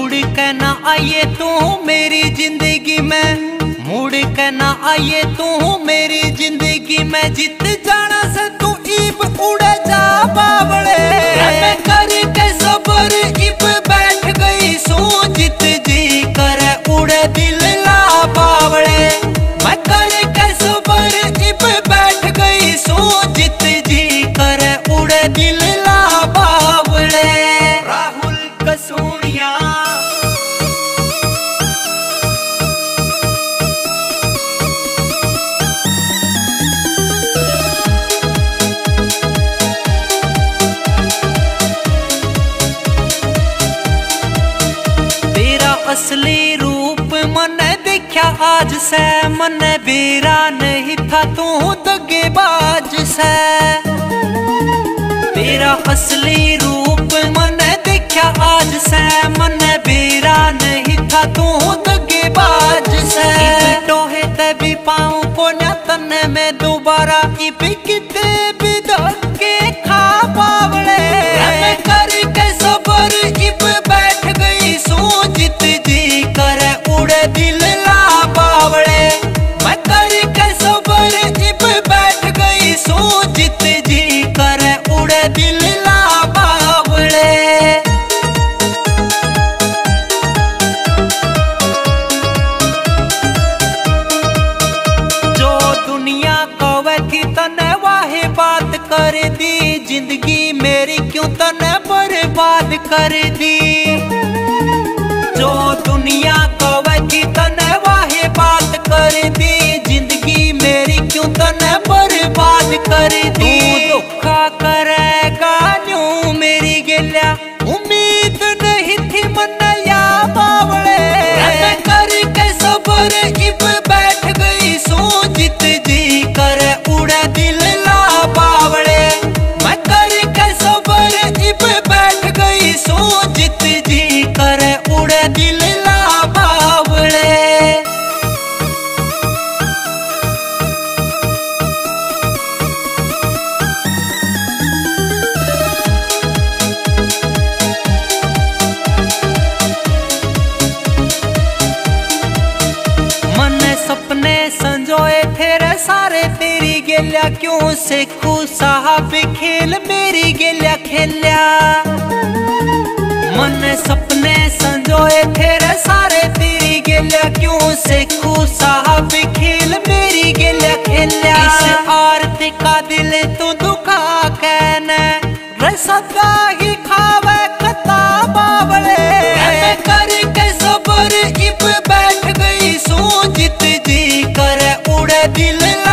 मुड़ के ना आइए तू मेरी जिंदगी में, मुड़ के ना आइए तू मेरी जिंदगी में। जित जाना से तू इब उड़े जा बावड़े, मैं करके सबर इब बैठ गई सू। जित जी करे उड़े दिल ला बावड़े, मैं करके सबर इब बैठ गई सू। जित जी करे उड़े दिल ला बावड़े। राहुल कसूड़िया असली रूप मने देखा आज से, मने बेरा नहीं था तू दगेबाज से। तेरा असली रूप मने देखा आज से, मने बेरा नहीं था तू दगेबाज से। टोहे ते भी पाऊं पोन्या तने में दोबारा इब किते भी धक्के खा पावड़े, मैं करके सबर इब बैठ गई सू। जित जी करे उड़े दिल ला बावड़े, मैं करके सबर इब बैठ गई सू। जित जी करे उड़े दिल ला बावड़े। जो दुनिया कवे थी तने वाहे बात कर दी, जिंदगी मेरी क्यों तने बर्बाद कर दी। जो दुनिया कवे थी तने वाहे बात कर दी, जिंदगी मेरी क्यों तने बर्बाद कर दी। तू धोखा करेगा न्यू मेरी गेल्या, उम्मीद नहीं थी मन्ना या बावड़े, मैं करके सबर इब बैठ गई सू। जित जी करे उड़े दिल ला बावड़े, मैं करके सबर इब बैठ गई सू। जित जी करे उड़े दिल ला बावड़े। मन सपने संजोए तेरे सारे तेरी गेल्या, क्यों से साहब खेल मेरी गेल्या खेल्या। मन सपने संजोए तेरे सारे तेरी गेल्या, क्यों से साहब खेल मेरी गेल्या खेल्या। इस आरती का दिल तू दुखा कहने रे सदा ही खावे खता बावड़े, मैं करके सबर इब बैठ गई सू। जित जी करे उड़े दिल ला